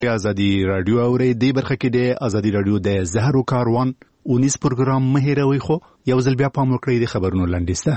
ازادي رادیو اوري د برخه کې د ازادي رادیو د زهرو کاروان اونیس پروګرام مهیروي خو یو ځل بیا پام وکړئ د خبرونو لاندې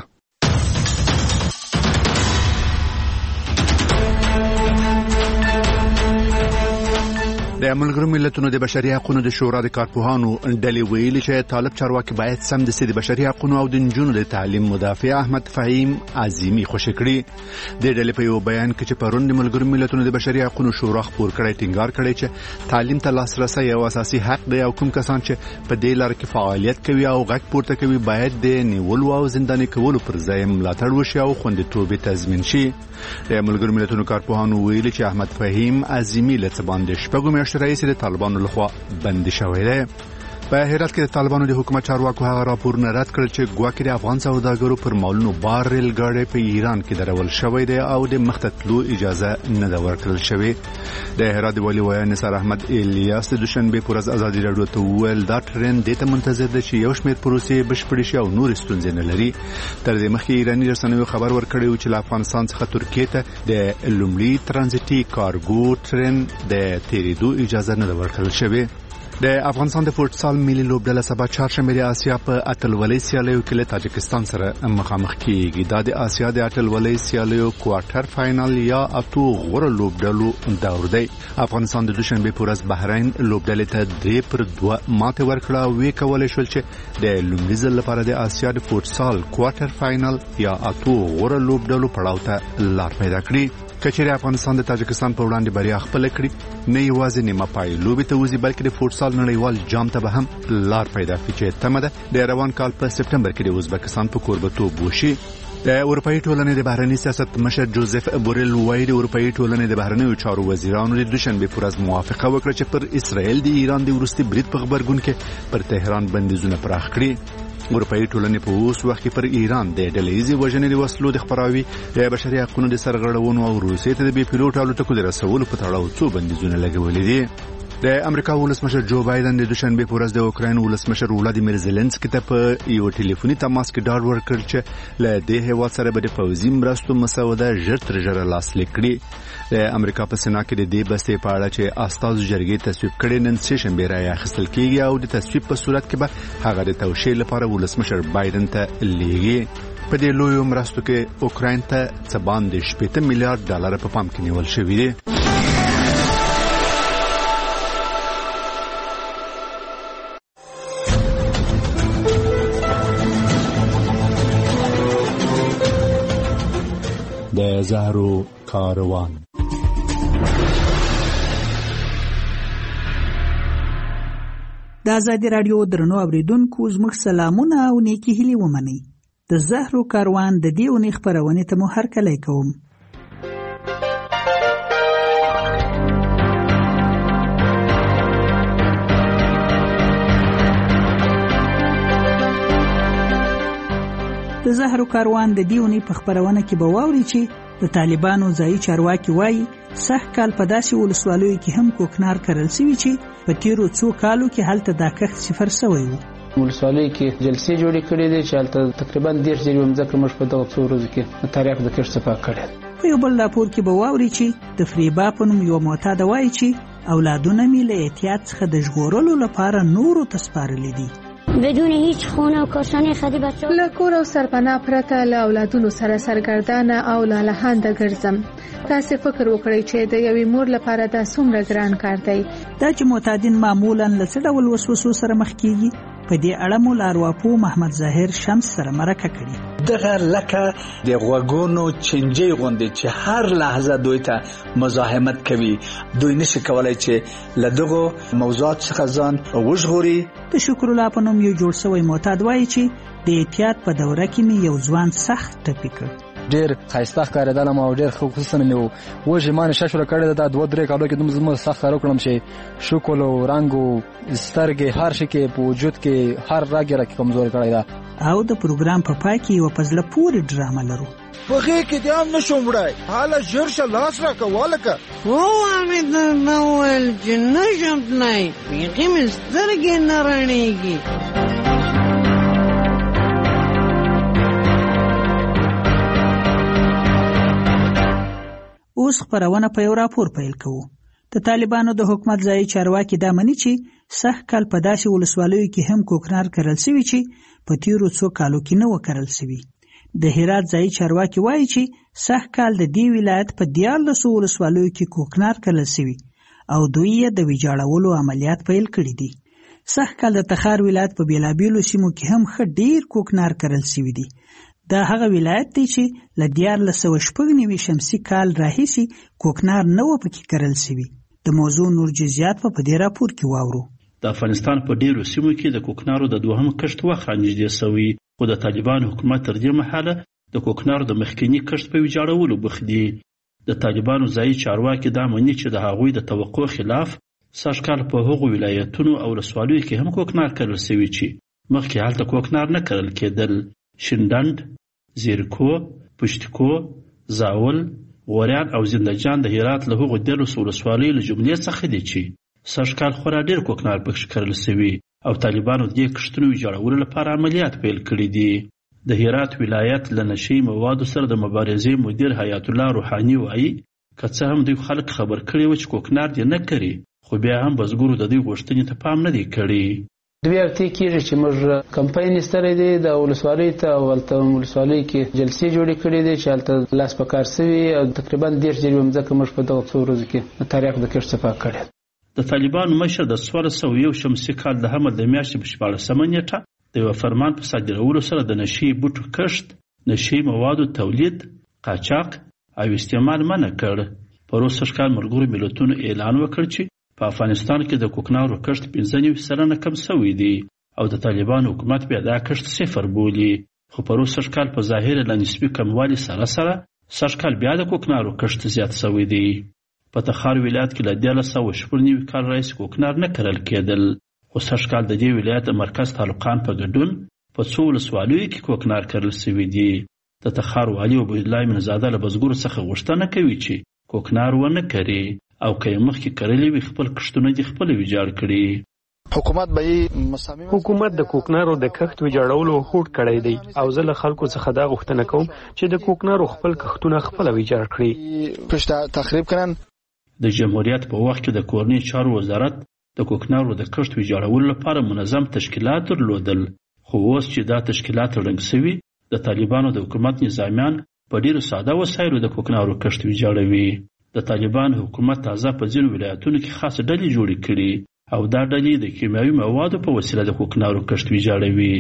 د ملګرو ملتونو د بشري حقوقو د شورا د کارپوهانو ډلې ویلي چې طالب چارواکي باید سم د بشري حقوقو او د نجونو د تعلیم مدافع احمد فهیم عظیمی خوشی کړی د ډلې په یو بیان کې چې پرون د ملګرو ملتونو د بشري حقوقو شورا خبر کړی ټینګار کړی چې تعلیم ته لاسرسي یو اساسي حق دی او کوم کسان چې په دې لار کې فعالیت کوي او غږ پورته کوي باید د نیولو او زنداني کولو پر ځای ملاتړ وشي او خوندیتوب تضمین شي. د ملګرو ملتونو کارپوهانو ویلي چې احمد فهیم عظیمی له څه باندې شپږم رئیس د طالبانو لخوا بند شوی دی. په هرات کې د طالبانو د حکومت چارواکو هغه راپور نه رد کړ چې ګواکې د افغان سوداګرو پر مالونو بار ریل ګاډي په ایران کې درول شوی دی او د مختتلو اجازه نه ده ورکړل شوی. د هرات ولی وای نثار احمد الیاس د دوشنبه پر ازادي رادیو ته ویل دا ټرین د ته منتظر دی چې یو شمېر پروسې بشپړې شي او نور ستونزې نه لري. تر دې مخکې ایراني رسنیو خبر ورکړی چې له افغانستان څخه ترکیه ته د لومړي ترانزیتي کارګو ټرین د تیریدو اجازه نه ورکړل شوی. د افغانستان د فوټسال ملي لوبډله سبا چهارشنبه د آسیا په اتلولۍ سیالیو کې له تاجکستان سره مخامخ کیږي. دا د آسیا د اتلولۍ سیالیو کوارټر فائنل یا اتو غوړ لوبډلو دور دی. افغانستان د دوشنبه پر ورځ بحرین لوبډلې ته 3-2 ماته ورکړه او وی کولای شول چې د لومړي ځل لپاره د آسیا د فوټسال کوارټر فائنل یا اتو غوړ لوبډلو پړاو ته لار پیدا کړي. کچېره افغانستان د تاجکستان په وړاندې بریا خپل کړي نه یوازې نیمه پای لوبې ته وځي بلکې د فوټسال نړیوال جام ته به هم لار پیدا کړي چې تمه ده د روان کال په سپټمبر کې د ازبکستان په کوربتوب وشي. د اروپאי ټولنې د بهرنی سیاست مشر جوزف بوریل وایي د اروپאי ټولنې د بهرنیو چارو وزیرانو د دوشنبه پر ورځ موافقه وکړه چې پر اسرائیل د ایران د وروستي برید په خبرګون کې پر تهران بندیزونه پراخ کړي. اروپאי ټولنې په اوس وخت کې پر ایران د ډله‌ایزې وژنې د وسلو د خپراوي د بشري حقوقو د سرغړونو او روسیې ته د بي پیلوټ الوتکو د رسولو په تړاو څو بندیزونه لګولې دي. د امریکا ولسمشر جو بایدن د دوشنبه پر ورځ د اوکراین ولسمشر ولادیمیر زيلنسکي ته په یو ټلیفوني تماس کې ډاډ ورکړ چې له دې هیواد سره به د پوځي مرستو مسوده ژر تر ژره لاسلیک کړي. د امریکا په سنا کې د دې بستې په اړه چې استازو جرګې تصویب کړي نن سه شنبه راي اخیستل کیږي او د تصویب په صورت کې به هغه د توشیح لپاره ولسمشر بایدن ته لیږي. په دې لوی مرستو کې اوکراین ته څه باندې 8 میلیارډ ډالر په پام کې نیول شوی دی. د زهرو کاروان د ازادي رادیو درنو اوریدونکو زموږ سلامونه او نیکی هیلې ومنئ. د زهرو کاروان د دې اونۍ خپرونې ته مو هرکلی کوم. د زهرو کاروان د دې اونۍ په خپرونه کې به واوري چې د طالبانو ځایي چارواکي وایي سږ کال په داسې ولسوالیو کې هم کوکنار کرل شوي چې په تیرو څو کالو کې هلته دا کښت صفر شوی و. ولسوالیو کې جلسې جوړې کړې دي چې هلته تقریبا 10 ځلې ومځکه موږ په دغه څو ورځو کې تاریخ د کښت صفا کړی. په یو بل راپور کې به واوري چې د فریبا په نوم یو معتاده وایي چې اولادونه مې له احتیاط څخه د ژغورلو لپاره نورو ته سپارلي دي. بدون هیچ خونه و کاشانه خدی بچه له کور او سرپناه پرته له اولادونو سره سرګردانه او لالهانده ګرځم. تاسو فکر وکړئ چې د یوې مور لپاره دا څومره ګران کار دی. دا چې معتادین معمولا له څه ډول وسوسو سره مخ کیږي په دې اړه مو لارواپو محمد ظاهر شمس سره مرکه کړې. دغه لکه د غوګونو چنجي غوندې چې هر لحظه دوی ته مزاحمت کوي دوی نشي کولای چې له دغه موضوعات څخه ځان وژغوري. د شکر الله په نوم یو جوړ شوی معتاد وایي چې د احتیاط په دوره کې مې یو ځوان سخت ټپي کړ. ډیر خایسته ښکارېدل او ډیر خصوصا مې وژې ما نشه شروع کړې ده. 2-3 کالو کې دومره زما سخت کار وکړم چې شکل او رنګ او سترګې هر شي کې په وجود کې هر رګ یې راکې کمزور کړی ده. او د پروګرام په پای کې یو په زړه پورې ډرامه لرو. پخې کې دې هم نشم وړای حالا ژر شه لاس راکوه لکه وامې درته وویل چې نشم تلای بیخي مې سترګې نه رڼېږي. اوس خبرونه په یو راپور پیل کوو. د طالبانو د حکومت ځایي چارواکي دا مني چې سږ کال په داسې ولسوالیو کې هم کوکنار کرل سوي چې په تیرو څو کالو کې نه و کرل سوي. د هرات ځایي چارواکي وایي چې سږ کال د دې ولایت په 14 ولسوالیو کې کوکنار کرل سوي او دوی یې د ویجاړولو عملیات پیل کړي دي. سږ کال د تخار ولایت په بیلابیلو سیمو کې هم ښه ډیر کوکنار کرل سوي دي. دا هغه ولایت دی چې له 1496 شمسي کال راهیسې کوکنار نه و پکې کرل سوي. د موضوع نور جزئیات په دې راپور کې واورو. د افغانستان په ډیرو سیمو کې د کوکنارو د دوهم کښت وخت نږدې شوی، خو د طالبانو حکومت تر دې مهاله د کوکنارو د مخکینی کښت په ویجاړولو بوخت دي. د طالبانو ځایي چارواکي دا مني چې د هغوی د توقع خلاف سږ کال په هغو ولایتونو او ولسوالیو کې هم کوکنار کرل سوي چې مخکې هلته کوکنار نه کرل کېدل. شینډنډ، زیرکو، پشتکو، زاول، غوریان او زندجان د هرات له هغو 13 ولسوالیو له جملې څخه دي چې سږ کال خورا ډیر کوکنار پکې کرل سوي او طالبانو د دې کښتونو ویجاړولو لپاره عملیات پیل کړي دي. د هرات ولایت له نشي موادو سره د مبارزې مدیر حیات الله روحاني وایي که څه هم دوی خلک خبر کړي و چې کوکنار دې نه کوي، خو بیا هم بزګرو د دوی غوښتنې ته پام نه دی کړی. دوی اړتیا کېږي چې موږ کمپاین ایستلی دی د ولسوالۍ ته او هلته ولسوالۍ کې جلسې جوړې کړي دي چې هلته لاس په کار سوي او تقریبا 10 جریبه مځکه موږ په دغه څو ورځو کې د تاریخ د کښت صفا کړې. د طالبانو مشر د 1401 شمسي کال د حمل د میاشتې په 14مه نیټه د یو فرمان په صادرولو سره د نشي بوټو کښت، نشي موادو تولید، قاچاق او استعمال منع کړ. په روسي کال ملګرو ملتونو اعلان وکړ چې په افغانستان کې د کوکنارو کښت 95% کم شوی دی او د طالبانو حکومت بیا دا کښت صفر بولي. خو په روسي کال په ظاهر له نسبي کموالي سره سږ کال بیا د کوکنارو کښت زیات شوی دی. په تخار ولایت کې له 1990 کال راهیسې کوکنار نه کرل کېدل، خو سږ کال د دې ولایت د مرکز تعلقان په ګډون په 2 ولسوالیو کې کوکنار کرل شوي دي. د تخار والي عبیدالله منزاده له بزګرو څخه غوښتنه کوي چې کوکنار ونه کري او که یې مخکې کرلی وي خپل کښتونه دې خپل ویجاړ کړي. حکومت د کوکنارو د کښت ویجاړولو هوډ کړی دی او زه له خلکو څخه دا غوښتنه کوم چې د کوکنارو خپل کښتونه خپل ویجاړ کړي. د جمهوریت په وخت کې د کورنۍ چارو وزارت د کوکنارو د کښت ویجاړولو لپاره منظم تشکیلات درلودل، خو اوس چې دا تشکیلات ړنګ شوي د طالبانو د حکومت نظامیان په ډیرو ساده وسایلو د کوکنارو کښت ویجاړوي. د طالبانو حکومت تازه په ځینو ولایتونو کې خاص ډلې جوړې کړي او دا ډلې د کیمیاوي موادو په وسیله د کوکنارو کښت ویجاړوي.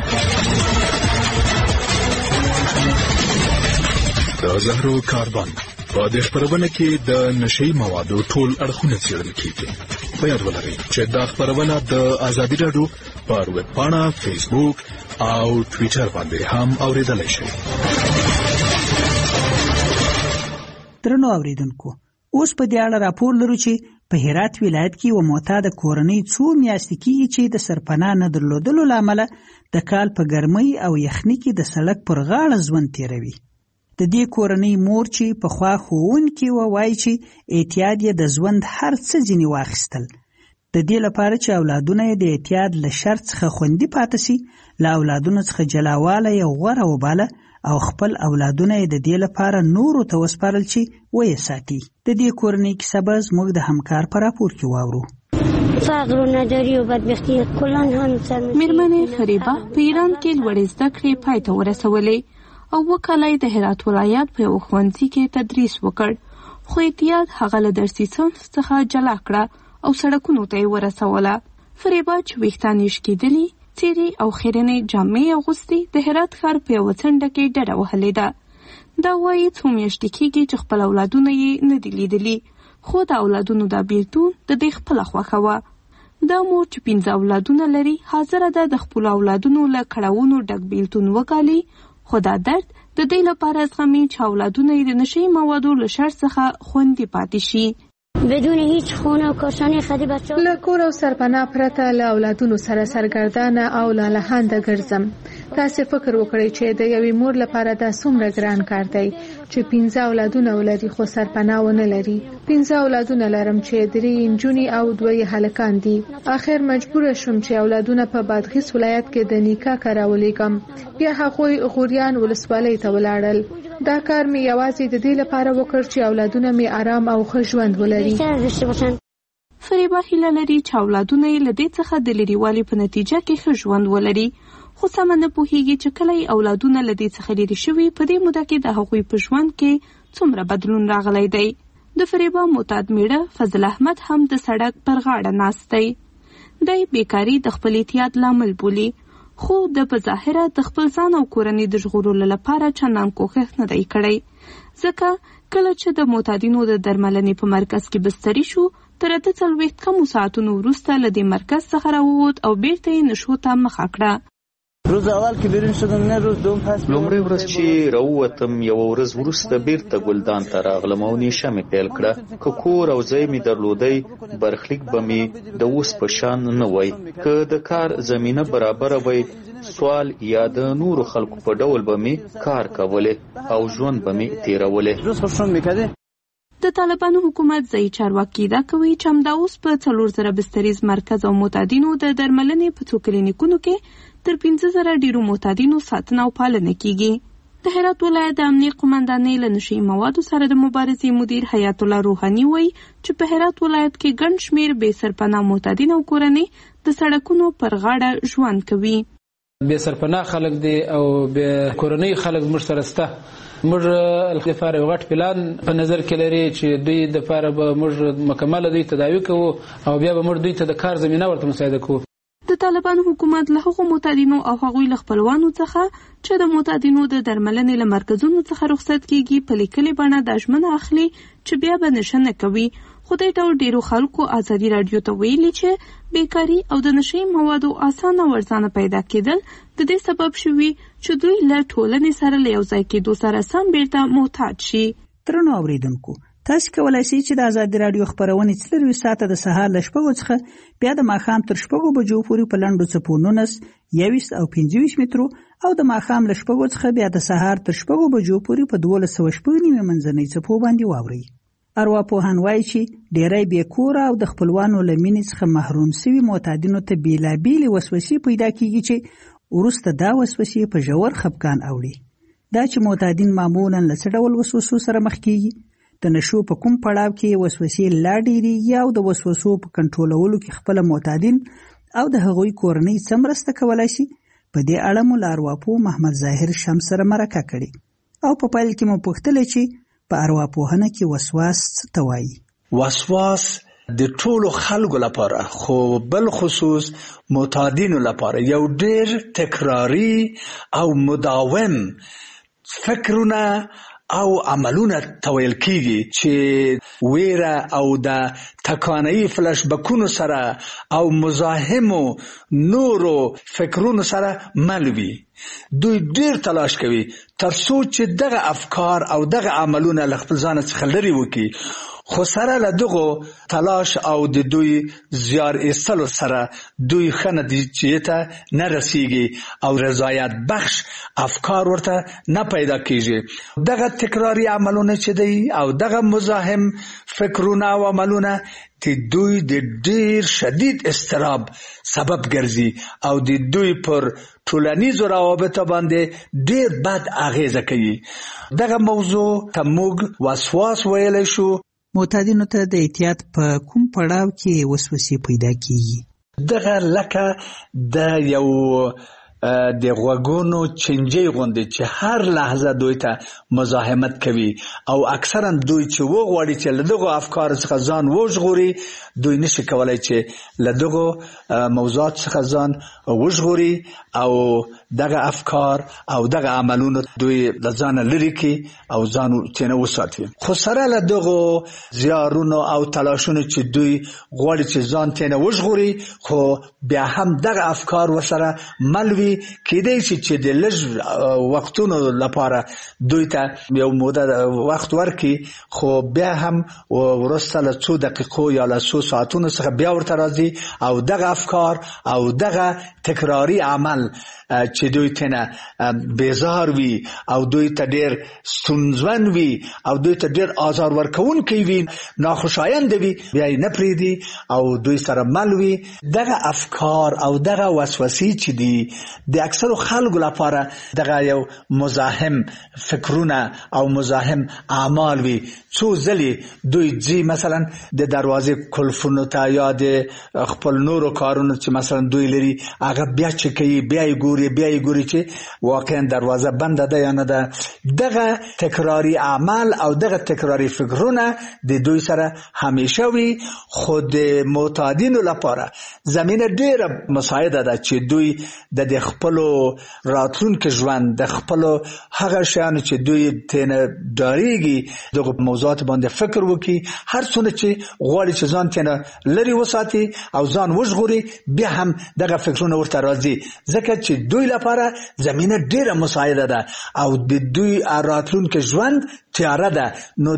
د زهرو کاربن په دې خپرونه کې د نشي موادو ټول اړخونه څېړل کیږي. په یاد ولرئ چې دا خپرونه د ازادي راډیو پر ویب پاڼه، فیسبوک او ټویټر باندې هم اوریدلای شئ. درنو اوریدونکو، اوس په دې اړه راپور لرو چې په هرات ولایت کې و معتاده کورنۍ څو میاشتې کېږي چې د سرپناه نه درلودلو له امله د کال په ګرمۍ او یخنۍ کې د سړک پر غاړه ژوند تیروي. د دې کورنۍ مور چې پخوا ښوونکې وه وایي چې اعتیاد یې د ژوند هر څه ځینې واخیستل. د دې لپاره چې اولادونه یې د اعتیاد له شر څخه خوندي پاتې سي، له اولادونو څخه جلاوالی یې غوره وباله او خپل اولادونه یې د دې لپاره نورو ته وسپارل چې ویې ساتي. د دې کورنۍ کیسه به زموږ د همکار په راپور کې واورو. فقر و نداری و بدبختی کلان هم سر میرمنې فریبه په ایران کې لوړې زده کړې پای ته ورسولې او وکاله د هرات ولایت په یو ښوونځي کې تدریس وکړ، خو اعتیاد هغه له درسي صنف څخه جلا کړه او سړکونو ته یې ورسوله. فریبه چې ویښتان یې شکېدلي، څیرې او خیرنې جامې اغوستې د هرات ښار په یوه څنډه کې ډډه وهلې ده. دا وایي څو میاشتې کېږي چې خپل اولادونه یې نه دي لیدلي، خو د اولادونو دا بیلتون د دې خپله خوښه وه. دا مور چې 15 اولادونه لري حاضره ده د خپلو اولادونو له کړاوونو ډک بیلتون وکالي، خو دا درد د دې لپاره زغمي چې اولادونه یې د نشي موادو له شر څخه خوندي پاتې شي. بدون هیچ خونه و کاشانه خدی بچه له کور او سرپناه پرته له اولادونو سره سرګردانه او لالهانده ګرځم. تاسې فکر وکړئ چې د یوې مور لپاره دا څومره ګران کار دی چې 15 اولادونه ولري خو سرپناه ونه لري. 15 اولادونه لرم چې 3 نجونې او 2 هلکان دي. اخر مجبور شوم چې اولادونه په بادغیس ولایت کې د نیکا کراولېږم. بیا هغوی غوریان ولسوالۍ ته ولاړل. دا کار مې یوازې د دې لپاره وکړ چې اولادونه مې آرام او ښه ژوند ولري. فریبا هیله لري چې اولادونه یې له دې څخه د لرېوالي په نتیجه کې ښه ژوند ولري، خو سمه نه پوهیږي چې کله یې اولادونه له دې څخه لرې شوي په دې موده کې د هغوی په ژوند کې څومره بدلون راغلی دی. د فریبا معتاد میړه فضل احمد هم د سړک پر غاړه ناست دی. دی بیکاري د خپل اعتیاد لامل بولي، خو د په ظاهره د خپل ځان او کورنۍ د ژغورلو لپاره چندان کوښښ نه دی کړی، ځکه کله چې د معتادینو د درملنې په مرکز کې بستري شو، تر 40 کمو ساعتونو وروسته له دې مرکز څخه راووت او بیرته یې نشو ته مخه کړه. روز اول که بیرون شدم نه روز دوم پس لومړی ورځ چې راووتم یو ورځ وروسته بیرته ګلدان ته راغلم او نیشه مې پیل کړه. که کور او ځای مې درلودی برخلیک به مې د اوس په شان نه وای. که د کار زمینه برابره وای سوال یا د نورو خلکو په ډول به مې کار کولی او ژوند به مې تیرولی. د طالبانو حکومت ځایي چارواکي دا کوي چې همدا اوس په 4000 بستریز مرکز او معتادینو د درملنې په څو کلینیکونو کې تر 50,000 ډیرو معتادینو ساتنه او پالنه کیږي. د هرات ولایت د امنیه قومندانۍ له نشي موادو سره د مبارزې مدیر حیات الله روحاني وایي چې په هرات ولایت کې ګڼ شمېر بې سرپناه معتادین او کورنۍ د سړکونو پر غاړه ژوند کوي. بې سرپناه خلک دي او بې کورنۍ خلک موږ سره شته. موږ لپاره یو غټ پلان په نظر کې لري چې دوی لپاره به موږ مکمل دوی تداوی کوو او بیا به موږ دوی ته د کار زمینه ورته مساعده کوو. د طالبانو حکومت له هغو معتادینو او هغوی له خپلوانو څخه چې د معتادینو د درملنې له مرکزونو څخه رخصت کیږي په لیکلې بڼه دا ژمنه اخلي چې بیا به نشه نه کوي. خو دې ډول ډیرو خلکو ازادي راډیو ته ویلي چې بیکاري او د نشي موادو اسانه ورځانه پیدا کېدل د دې سبب شوي چې دوی له ټولنې سره له یو ځای کېدو سره سم بیرته محتاج شي. درنو اوریدونکو، تاسو کولای شئ چې د ازادي راډیو خبرونه 24 ساعته د سهار له 6 څخه بیا د ماښام تر 6 بجو پورې په لنډو څپو 19 21 او 25 مترو او د ماښام له 6 څخه بیا د سهار تر 6 بجو پورې په 12.9 منځنۍ څپو باندې واورئ. ارواپوهان وایي چې ډېری بېکوره او د خپلوانو له مینې څخه محروم شوي معتادینو ته بېلابېلې وسوسې پیدا کېږي چې وروسته دا وسوسې په ژور خفګان اوړي. دا چې معتادین معمولا له څه ډول وسوسو سره مخ کېږي، د نشو په کوم پړاو کې وسوسې لا ډېرېږي او د وسوسو په کنټرولولو کې خپله معتادین او د هغوی کورنۍ څه مرسته کولی شي، په دې اړه مو له ارواپوه محمد ظاهر شمس سره مرکه کړې او په پیل کې مو پوښتلې چې په ارواپوهنه کې وسواس څه ته وایي. وسواس د ټولو خلکو لپاره خو بل خصوص معتادینو لپاره یو ډېر تکراری او مداوم فکرونه او عملونه تویل کیږي چې ویره او د تکانه‌ای فلش بکونو سره او مزاحمو نورو فکرونو سره ملوي. دوی ډیر تلاش کوي ترڅو چې دغه افکار او دغه عملونه له خپل ځان څخه لري وکړي، خو سره له دغه تلاش او د دوی زیار ایستلو سره دوی ښه نتیجې ته نه رسیږي او رضایت بخش افکار ورته نه پیدا کیږي. دغه تکراری عملونه چې دی او دغه مزاحم فکرونه او عملونه د دوی د ډیر شدید اضطراب سبب ګرځي او د دوی پر ټولنیزو روابطو باندې ډیر بد اغیزه کوي. دغه موضوع ته موږ وسواس ویلی شو. معتادینو ته د اعتیاد په کوم پړاو کې وسوسې پیدا کیږي؟ دغه لکه د یو د غوږونو چنجي غوندې چې هر لحظه دوی ته مزاحمت کوي او اکثرا دوی چې وغواړي چې له دغه افکار څخه ځان وژغوري، دوی نشي کولای چې له دغه موضوعات څخه ځان وژغوري او دغه افکار او دغه عملونه دوی د ځان لري کې او ځان تنه وساتي. خو سره له دغه زیارونو او تلاشونو چې دوی غواړي چې ځان تنه وژغوري، خو بیا هم دغه افکار ورسره ملوي کېدای شي چې د لږ وختونو لپاره دوی ته یو موده وخت ورکړي، خو بیا هم وروسته له څو دقیقو یا له څو ساعتونو څخه بیا ورته راځي او دغه افکار او دغه تکراری عمل چې دوی ته بیزار وي او دوی ته ډېر ستونزمن وي او دوی ته ډېر آزار ورکوونکی وي، ناخوشایند وي، بیا یې نه پرېږدي او دوی سره مل وي. دغه افکار او دغه وسوسې چې دي د اکثرو خلکو لپاره دغه یو مزاحم فکرونه او مزاحم اعمال وي. څو ځلې دوی ځي مثلا د دروازې کلفونو ته یا د خپل نورو کارونو چې مثلا دوی لري هغه بیا چې کوي بیا یې ګوري چې واقعا دروازه بنده ده یا نه ده. دغه تکراری اعمال او دغه تکراری فکرونه د دوی سره همیشه وي. خو د معتادینو لپاره زمینه ډیره مساعده ده چې دوی د خپلو راتلونکي ژوند د خپلو هغه شیانو چې دوی تنه ډاریږي دغه موضوعات باندې فکر وکړي. هر څونه چې غواړي چې ځان تنه لري وساتي او ځان وژغوري بیا هم دغه فکرونه ورته راځي ځکه چې دوی لپاره زمینه ډیره مساعده ده او د دوی راتلونکي ژوند تیاره ده. نو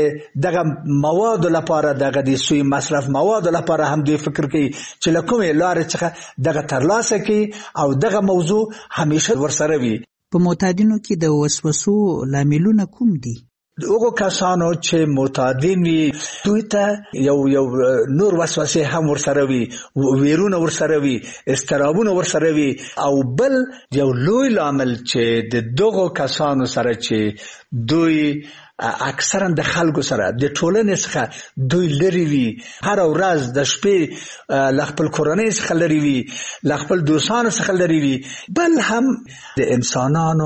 دغه مواد لپاره دغه د سوی مصرف مواد لپاره هم دوی فکر کوي چې لکه لارې څخه دغه ترلاسه کوي او دغه موضوع همیشه ورسره وي. په معتادینو کې د وسوسو لاملونه کوم دي؟ هغو کسانو چې معتادین وي دوی ته یو نور وسوسې هم ورسره وي، ویرونه ورسره وي، اضطرابونه ورسره وي. او بل یو لوی لامل چې د دغو کسانو سره چې دوی اکثرا د خلکو سره د ټولنې څخه دوی لري وي، هر ورځ د شپې له خپل کورنۍ څخه لري وي، له خپل دوستانو څخه لري وي. بل هم د انسانانو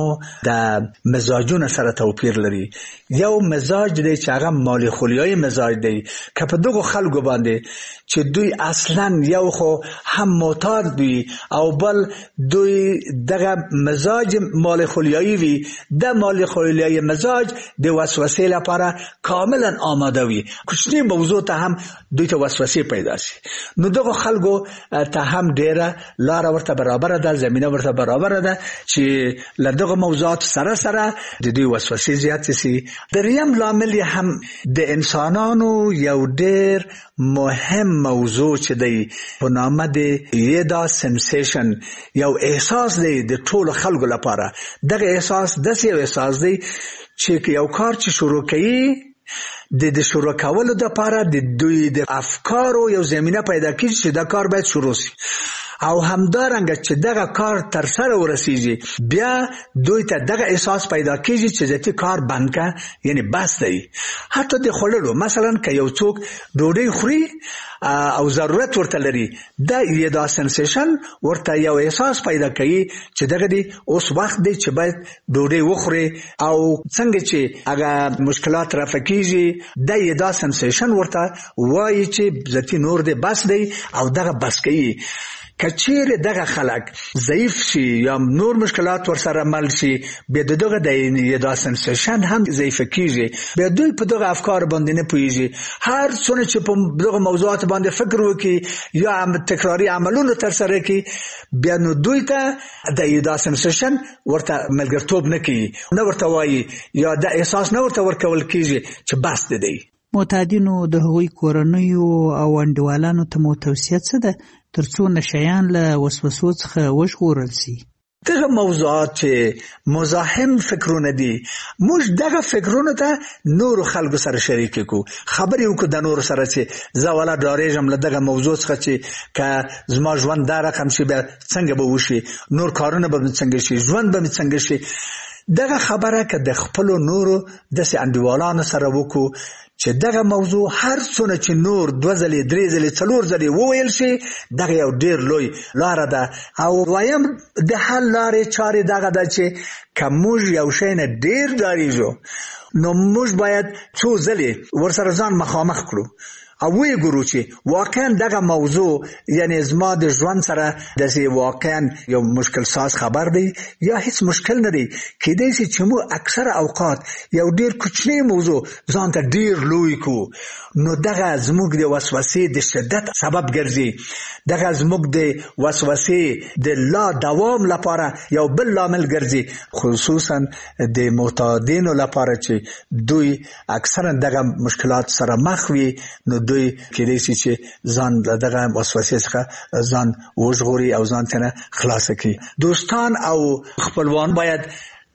د مزاجونو سره توپیر لري. یو مزاج دی چې هغه مالی خولیای مزاج دی که په دغو خلکو باندې چې دوی اصلا یو خو هم معتاد وي او بل دوی دغه مزاج مالی خولیایی وي. د مالی خولیای مزاج د وسوسې لپاره کاملا آماده وي. کوچنی موضوع ته هم دوی ته وسوسې پیدا شي. نو دغه خلکو ته هم ډیره لار ورته برابر ده، زمینه ورته برابر ده چې له دغه موضوعات سره سره د دوی وسوسې زیات شي. دریم لامل هم د انسانانو یو ډیر مهم موضوع چې دی په نامه د یدا سنسیشن، یو احساس دی د ټولو خلکو لپاره. دغه احساس داسې یو احساس دی چې یو کار چې شروع کوي د شروع کولو لپاره د دوی د افکارو یو زمینه پیدا کیږي چې دا کار باید شروع شي او همدارنګه چې دغه کار تر سره ورسیږي بیا دوی ته دغه احساس پیدا کیږي چې ځکه کار بند کا، یعنی بس دی. حتی د خللو مثلا که یو څوک ډوډۍ خوري او ضرورت ورته لري، دا یدا سنسیشن ورته یو احساس پیدا کوي چې دغه دی اوس وخت دی چې باید ډوډۍ وخوري. او څنګه چې هغه مشکلات رافع کیږي دا یدا سنسیشن ورته وایي چې ځکه نور دی بس دی او دغه بس کوي. کچیر دغه خلک ضعیف شي یا نور مشکلات ورسره مل شي بیا دغه د یدا سنسیشن هم ضعیف کیږي، بیا دوی په دغه افکار باندې نه پوهیږي. هر څونه چې په دغه موضوعات باندې فکر وکړي یا هم تکراری عملونه تر سره کړي بیا نو دوی ته د یدا سنسیشن ورته ملګرتوب نه کوي، نه ورته وایي یا د احساس نه ورته ورکول کیږي چې بس دی. معتادینو د هغوی کورنیو او انډیوالانو ته مو توصیه څه ده ترڅو نشیان له وسوسو څخه وژغورل شي؟ دغه موضوعات چې مزاحم فکرونه دي موږ دغه فکرونه ته نور خلکو سره شریک کو، خبرې وکړو د نور سره چې زه ولا ډارېږم له دغه موضوع څخه چې که زما ژوند دا رقم شي بیا څنګه به وشي، نور کارونه به څنګه شي، ژوند به څنګه شي. دغه خبره که د خپلو نورو داسې انډیوالانو سره وکړو چې دغه موضوع هر څونه چې نور 2 ځلې 3 ځلې 4 ځلې وویل شي دغه یو ډیر لوی لاره ده. او وایم د حل لارې چارې دغه ده چې که موږ یو شی نه ډیر ډارېږو نو موږ باید څو ځلې ورسره ځان مخامخ کړو او وی ګورو چې واقعا دغه موضوع یعنی زما د ژوند سره د واقعا یو مشکل ساز خبر دی یا هیڅ مشکل نه دی. کېدای شي چې مو اکثر اوقات یو ډیر کوچنی موضوع ځان ته ډیر لوی کو، نو دغه زموږ د وسوسې د شدت سبب ګرځي. دغه زموږ د وسوسې د لا دوام لپاره یو بل لامل ګرځي، خصوصا د معتادینو لپاره چې دوی اکثرا دغه مشکلات سره مخ وي. نو دوی کېدای شي چې ځان دغه وسوسې څخه ځان وژغوري او ځان ته خلاص کړي. دوستان او خپلوان باید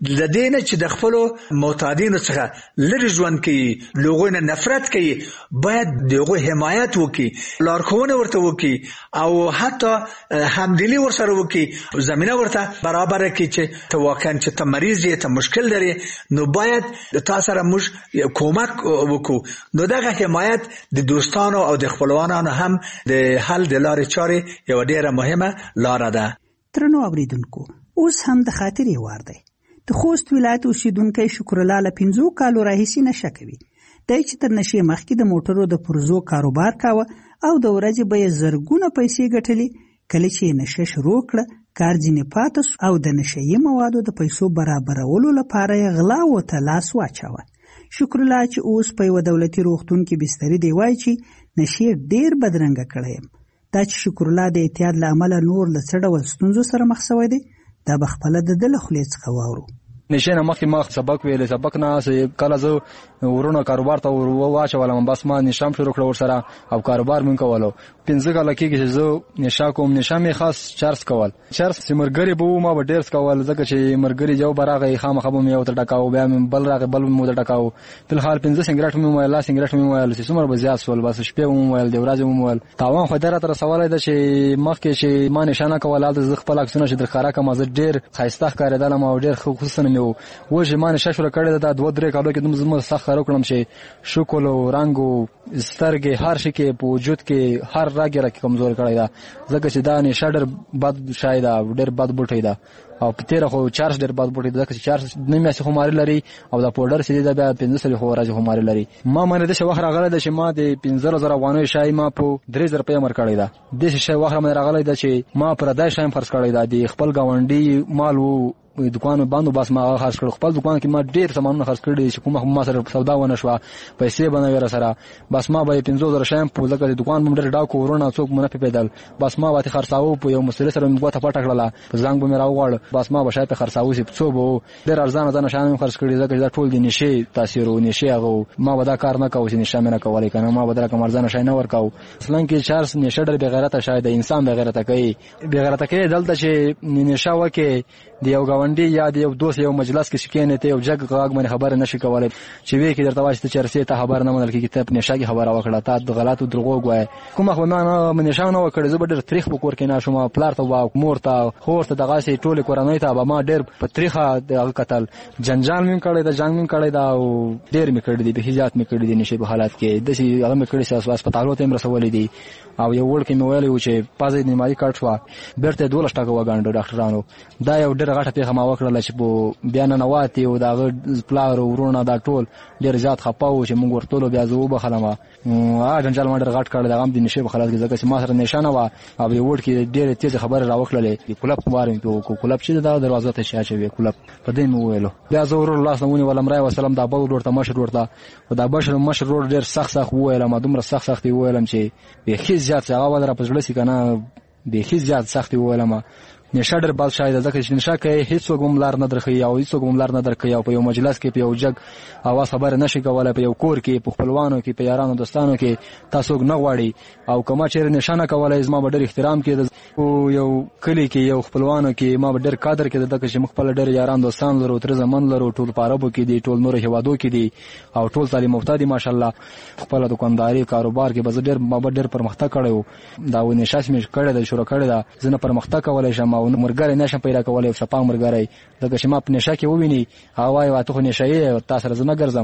لدینه چې د خپل معتادینو څخه لري ژوند کوي لوګونه نفرت کوي باید دغه حمایت وکي لارښوونه ورته وکي او حتی همدلی ورسره وکي زمينه ورته برابر کړي چې ته واقعا چې ته مریض یې ته مشکل لري نو باید تاسو سره موږ کومک وکړو نو دغه حمایت د دوستانو او د خپلوانانو هم د حل د لارې چارې یو ډیره مهمه لار ده. ترنو اوریدونکو اوس هم د خاطرې وار دی. د خوست ولایت اوسیدونکی شکر الله له 15 کالو راهیسې نشه کوي. دای چې تر نشې مخکې د موټرو د پرزو کاروبار کاوه او د ورځې به یې زرګونه پیسې ګټلې. کله چې نشه شروع کړه کار ځینې پاتې او د نشهیي موادو د پیسو برابرولو لپاره یې غلا ورته لاس واچاوه. شکر الله چې اوس په یوه دولتي روغتون کې بستري دی وایي چې نشې ډېر بدرنګه کړی یم. دا چې شکر الله د اعتیاد له امله نور له څه ډول ستونزو سره مخ شوی دی دا به خپله د ده له خولې څخه واورو. نشه نه مخکې ما سبق ویلی سبق نه کله زه ورونه کاروبار ته واچولم بس ما نشام شروع کړه ورسره او کاروبار مې کولو 15 کاله کېږي چې زه نشه کوم نشه مې خاص چارج کول چارج چې مرګري به ما به ډېر کول ځکه چې مرګري جو براغه خامخا به مې وته ټکاو بیا مې بل راغه بل مې وته ټکاو په حال 15 سنگریټ مې مویل سنگریټ مې مویل چې څومره به زیات سول بس شپه مې مویل د ورځې مې مویل تاوان خو درته تر سوال دی چې مخکې چې ما نشانه کوله د خپل عکسونه چې درخاره کوم زه ډېر خایسته ښکارېدل ما ډېر خصوصا مې و ما نشه شروع کړی دا 2-3 کالو کې دومره سخت کار وکړم چې شکل او رنگ او سترګې هر شي کې په وجود کې هر راګي را کمزور کړی دا ځکه چې دا نشه ډېر بد شاید ډېر بد بوټی دا او په تیر خو چارج ډېر بد بوټی دا چې چارج نه مې څه خماري لري او دا پاوډر چې دا بیا 1500 خو راځي خماري لري ما باندې د څه وخت راغلی د چې ما د 15000 افغانۍ شای ما په 3000 روپیا مر کړی دا د څه وخت باندې راغلی دا چې ما پر دای شایم خرڅ کړی دا د خپل گاونډي مال وو دکان باندې بس ما خرڅ کړ خپل دکان کې ما ډېر سامانونه خرڅ کړی چې کومه ما سره سودا ونه شو پیسې باندې سره بس ما به 15000 شایم په لکه دکان باندې ډاکو ورونه څوک منافع پیدل بس ما واته خرڅاو په یو مسله سره موږ ته پټ کړل په زنګ به مې راوغړ بس ما به شاید خرڅاو چې څو به ډېر ارزانه شان خرڅ کړی ځکه دا ټول د نشي تاثیر او نشي هغه ما به دا کار نه کوم چې نشه مې نه کولای کنه ما به دا کوم ارزانه شای نه ورکاو اصلا کې چارس نشه ډېر بغیرته شاید انسان بغیرته کوي بغیرته کوي دلته چې نشه وکي د یو گاونډي یا د یو دوست یو مجلس کې شکینه ته یو جګ غاګ باندې خبره نشي کولای چې وی کې درته واسطه چرسي ته خبر نه منل کېږي ته په نشه کې خبره وکړه ته د غلطو دروغ وای کومه خو نه نشه نه وکړ زه به ډېر تاریخ په کور کې نه شوم پلار ته وا مور ته خور ته دغه سي ټوله کورنۍ ته به ما ډېر په تاریخه د قتل جنجال مې کړی دا جنگ مې کړی دا او ډېر مې کړی دی به هجات مې کړی دی نشه په حالت کې د سي هغه مې کړی ساس هسپتالو ته مرسولې دي او یو ور کې مې ویلې و چې پازې نیمایي کارت شو بیرته 12 ټکو وګاندو ډاکټرانو دا یو ډېر غټه پیغام وکړل چې په بیان نه واتی او دا پلار ورونه دا ټول ډېر زیات خپاو چې موږ ورته بیا زو به خلمه جنجال ما ډېر غټ کړل دا هم د نشه په خلاص کې ځکه چې ما سره نشانه وا او یو ور کې ډېر تیز خبر راوخللې کلب وارم په کلب چې دا دروازه ته شاچوي کلب په دې مو ویلو بیا زور الله سمونی ولمرای وسلام دا بل ورته مشر ورته او دا بشر مشر ډېر سخت ویل ما دومره سخت ویلم چې به هیڅ زیات هغه ودره په ځړ سي کنه به هیڅ زیات سخت ویلم نشه ډېر بد شاید ځکه چې نشه کوي هیڅ وګم لار نه درخي او هیڅ وګم لار نه درکي او په یو مجلس کې په یو جګ اواز خبر نشي کولای په یو کور کې په خپلوانو کې په یارانو دوستانو کې تاسو نه غواړي او کومه چیرې نشانه کولای زما به ډېر احترام کې او یو کلی کې یو خپلوانو کې ما به ډېر قدر کې دغه چې مخبل ډېر یاران دوستان لرو تر زمان لرو ټول پارابو کې دي ټول نور هوادو کې دي او ټول تعلیم یافته دي ماشاءالله خپل دکانداري کاروبار کې به ډېر پرمختګ کړو دا و نشه مې کړی د شروع کړی دا زنه پرمختګ کولای شم او مرګره نشه پیدا کولای او شپه مرګره دغه چې ما په نشه کې وویني هواي واته خو نشه یې تاسو سره زما ګرځم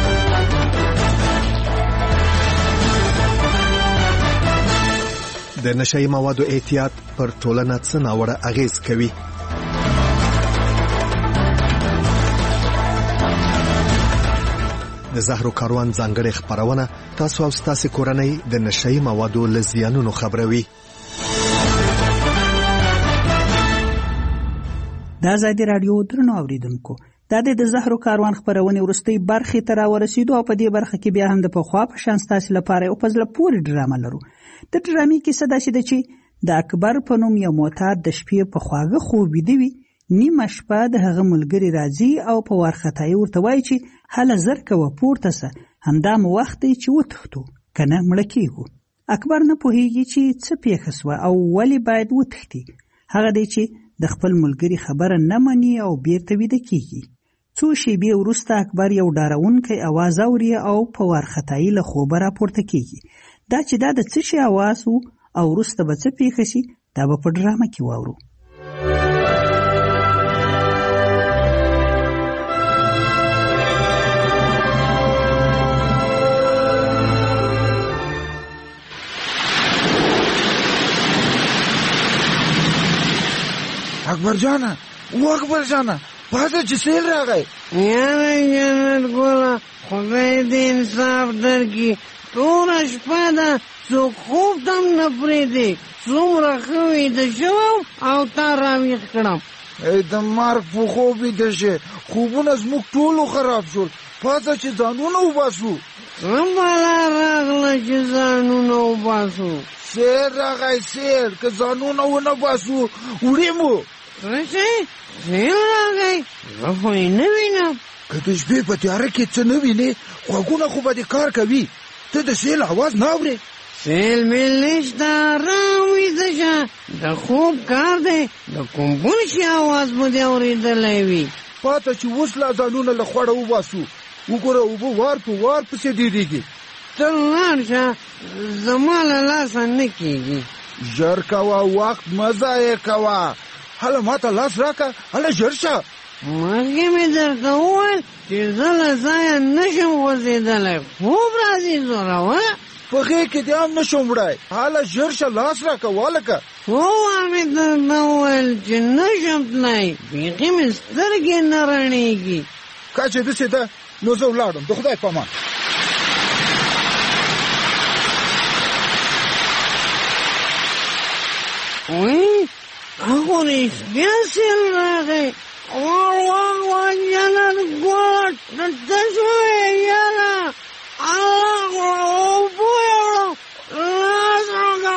د نشئی موادو احتیاط پر ټولنه څه ناوړه اغیز کوي د زهرو کاروان ځانګړې خبرونه تاسو او تاسو کورنۍ د نشئی موادو لزیانونو خبروي د ازادي رادیو درنو اوریدونکو دا د زهرو کاروان خبرونه ورستۍ برخه تر ورسېدو او په دې برخه کې بیا هم د پخوا په شان تاسو لپاره او په ځل پوری ډرامه لرو د ډرامې کې څه داسې ده چې د اکبر په نوم یو معتاد د شپې په خواږه خوب ویده وي نیمه شپه د هغه ملګري راځي او په وارخطایي ورته وایي چې هله زر کوه پورته سه همدا مو وخت دی چې وتښتو که نه مړه کېږو اکبر نه پوهېږي چې څه پېښه سوه او ولې باید وتښتي هغه دی چې د خپل ملګري خبره نه مني او بیرته ویده کیږي. څو شیبې وروسته اکبر یو ډارونکی اواز اوري او په وارخطایي له خوبه راپورته کیږي. دا چې دا د څه شي اواز و او وروسته به څه پیښه شي دا به په ډرامه کې واورو. اکبر جانا اکبر جانا پاسه چې سیل راغی. یاره جنت ګوله خدای دې انصاف درکړي. ټوله شپه ده څوک خوب ته هم نه پرېږدي. څومره ښه ویده شوم او تا راویښ کړم. د مرګ په خوب ویده شې. خوبونه زموږ ټولو خراب شول. پاسه چې ځانونه وباسو. څه بلا راغله چې ځانونه وباسو؟ سیل راغی سیل. که ځانونه ونه باسو وړې مو. څه سیل راغی؟ زه خو یې نه وینم. که د شپې په تیاره کې څه نه وینې غوږونه خو به دې کار کوي. ته د سیل اواز نه اورې؟ سیل میل نشته، ارام ویده شه. د خوب کار دی. د کوم بل شي اواز به دې اورېدلی وي. پاته چې اوس لا ځانونه له خوړه وباسو. وګوره اوبه وار په وار پسې ډېرېږي. ته لاړ شه، زما له لاسه نه کېږي. ژر کوه، وخت مه ضایع کوه. هله ماته لاس راکړه، هله ژر شه. مرګې مې درته وویل چې زه له ځایه نه شم غورځېدلی. خوب راځي زوروره. په غېږ کې دې هم نه شم وړی. هله ژر شه، لاس راکړه والکه. هو مې درته وویل چې نه شم تللی. بیخي مې سترګې نه رڼېږي. که چې داسې ده نو زه ولاړم. د خدای په امان. وای هغه رښتیا سیل راغی. واه جنت ګوره ته شوې یاره. اوبه یې وړم. لاس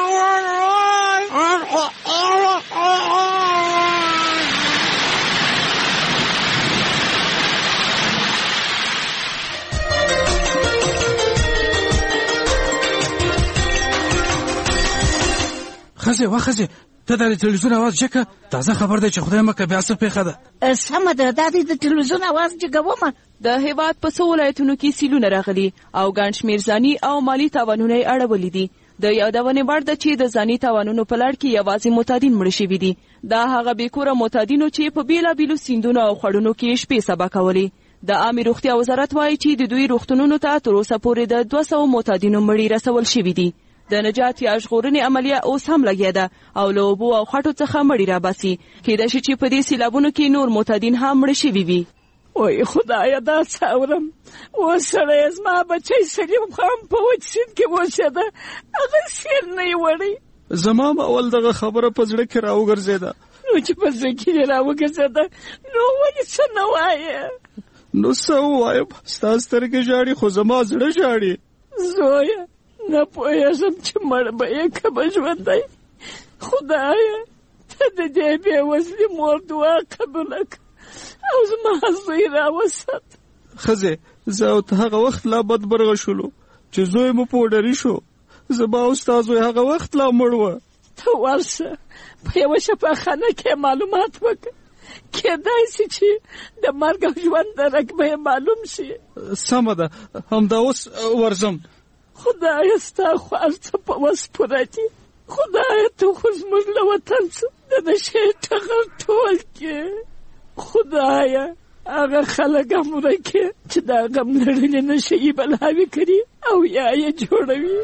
ښځې ته د تلویزیون اواز جګه. تازه خبر دی چې خدای مکه بیا څه پېښه ده. سمه ده، دا د تلویزیون اواز جګومه. د هیواد په څو ولایتونو کې سیلونه راغلي او ګڼ شمېر ځاني او مالي تاوانونه یې اړولي دي. د یادونې وړ ده چې د ځاني تاوانونو په لړ کې یوازې معتادین مړه شوي دي. دا هغه بېکوره معتادینو چې په بېلابېلو سیندونو او خړونو کې شپې سبا کولې. د عامې روغتیا وزارت وایي چې د دوی روغتونونو ته تر اوسه پورې د 200 معتادینو مړي رسول شوي دي. د نجات یا ژغورنې عملیه اوس هم لګیا ده او له اوبو او خټو څخه مړي راباسي. کېدای شي چې په دې سیلابونو کې نور معتادین هم مړه شوي وي. وای خدایه دا څه اورم. اوس سړی زما بچی سلیم خان په وچ سیند کې اوسېده. هغه سیل نه یې وړی. زما هم اول دغه خبره په زړه کې راوګرځېده. نو چې په زړه کې یې راوګرځېده نو ولې څه نه وایې؟ نو څه ووایم؟ ستا سترګې ژاړي خو زما زړه ژاړي. زویه نه پوهېږم چې مړ به یې که به ژوندی. خدایه ته د دې بېوزلې مور دعا قبوله کړه او زما زوی راوسات. ښځې زه او ته هغه وخت لا بدبرغه شولو چې زوی مو پوډري شو. زما او ستا زوی هغه وخت لا مړ وه. ته ورشه په یوه شفاخانه کې معلومات وکړه. کېدای شي چې د مرګ او ژوند درک به یې معلوم شي. سمه ده، همدا اوس ورځم. خدایه ستا خو هر څه په وس پوره دي. خدایه ته خو زموږ له وطن څخه د نشې ټغر ټول کې. خدایه هغه خلک هم ورکې چې دا غم لرلې نشه یې بلاوې کړي او یا یې جوړوي.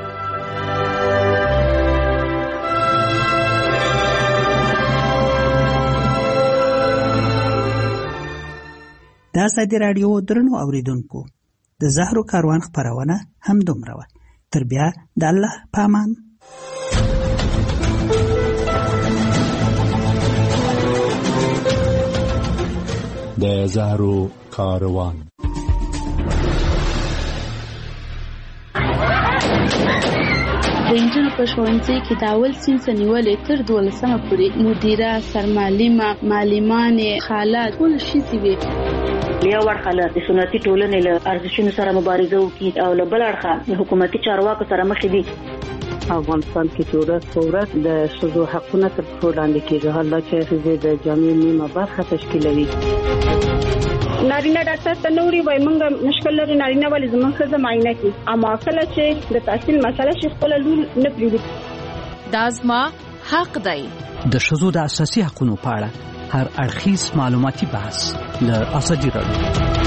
د ازادي راډیو درنو اوریدونکو د زهرو کاروان خپرونه هم دومره وه. تر بیا د الله پامان. د زهرو کاروان. د انجنونو په ښوونځي کې د اول صنف نیولې تر 12مه پورې مدیره، سرمعلمه، معلمانې، خاله ټول ښځې وي. یو اړخه له سنتي ټولنې له ارزښتونو سره مبارزه وکړي او له بل اړخه د حکومتي چارواکو سره مخ دي. افغانستان کې چې ورځ په ورځ د ښځو حقونه تر پښو لاندې کېږي، حالا چې ښځې د جامعې نیمه برخه تشکیلوي. نارینه ډاکټر ته نوري وای مونږ مشکل لري نارینه ولې زموږ ښځه معاینه کوي، اما کله چې د تحصیل مسله شي خپل لور نه پریږدي. دا زما حق دی. د ښځو د اساسي حقوقو په اړه هر اړخیز معلوماتي بحث له ازادي راډیو